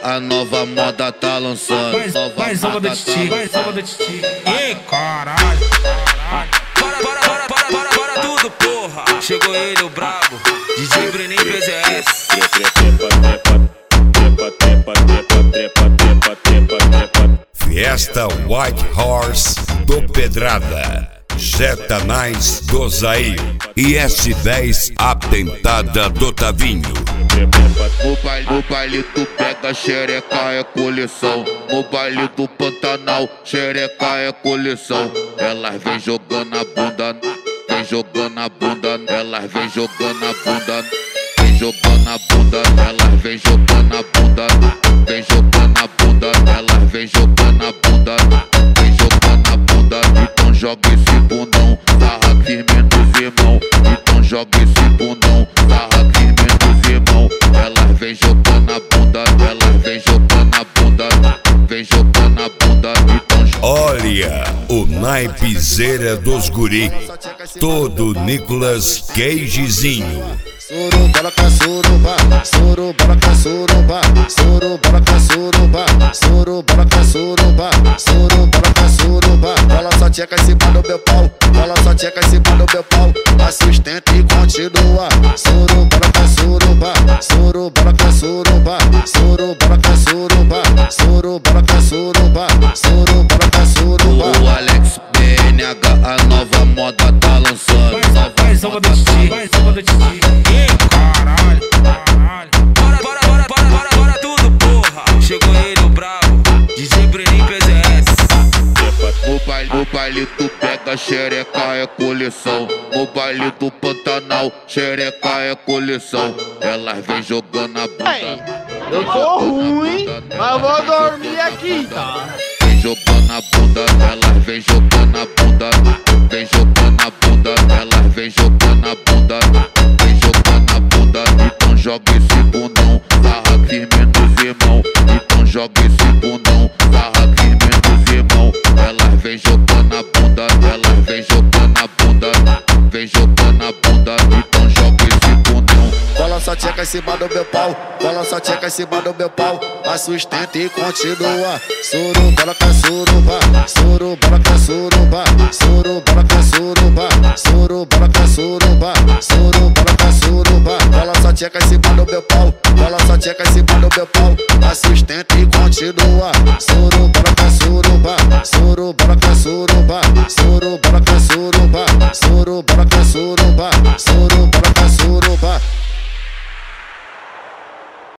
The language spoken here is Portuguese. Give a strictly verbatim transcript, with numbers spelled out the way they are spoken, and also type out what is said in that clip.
a nova moda tá lançando. Mais uma do Titi, mais uma do Titi. Ei, caralho, caralho. Bora, bora, bora, bora, bora, bora tudo, porra. Chegou ele, o brabo, D J Breninho P Z S. Fiesta White Horse do Pedrada, Jetta Nice do Zair e S dez Atentada do Tavinho. No baile, no baile tu pega xereca é coleção. No baile do Pantanal, xereca é coleção. Elas vem jogando a bunda, vem jogando a bunda. Elas vem jogando a bunda, vem jogando a bunda. Elas vem jogando a bunda, vem jogando a bunda. Elas vem jogando a bunda, vem jogando a bunda. Então joga esse bundão, sarra firme nos irmão. Então joga esse bundão, sarra firme nos irmão. Elas vem jogando a bunda, elas vem jogando a bunda, vem jogando a bunda. Então olha o naipezeira dos guri, todo Nicolas Cagezinho. Suruba com suruba, suruba com suruba, suruba com suruba, suruba com suruba, suruba com suruba. Fala só tcheca em cima do meu pau, fala só tcheca em cima do meu pau. Assistente e continua. Suruba com suruba, suruba com suruba, suruba com suruba, suruba com suruba, suruba com suruba. o Alex B N H, a nova moda tá lançando. Mais uma do Titi, mais uma do Titi. Ei, caralho, caralho. Bora, bora, bora, bora, bora, bora tudo, porra. Chegou ele, o brabo, D J Breninho P Z S. No baile, no baile tu pega xereca é coleção. No baile do Pantanal, xereca é coleção. Elas vem jogando a bunda. Eu tô ruim, mas vou dormir aqui, tá? Vem jogando a bunda, elas vem jogando a bunda, vem jogando a bunda, elas vem jogando a bunda, vem jogando a bunda. Então joga esse bundão, sarra firme nos irmão. Então joga esse bundão, sarra firme nos irmão. Elas vem jogando a bunda, elas vem jogando a bunda, vem jogando a bunda. Então joga esse bundão. Fala só tcheca em cima do meu pau, fala só tcheca em cima do meu pau. Assustenta e continua. Suruba com suruba, suruba com suruba, suruba com suruba, suruba com suruba, suruba com suruba. Fala só tcheca em cima do meu pau, fala só tcheca em cima do meu pau. Assustenta e continua. Suruba com suruba, suruba com suruba, suruba com suruba, suruba com suruba, suruba.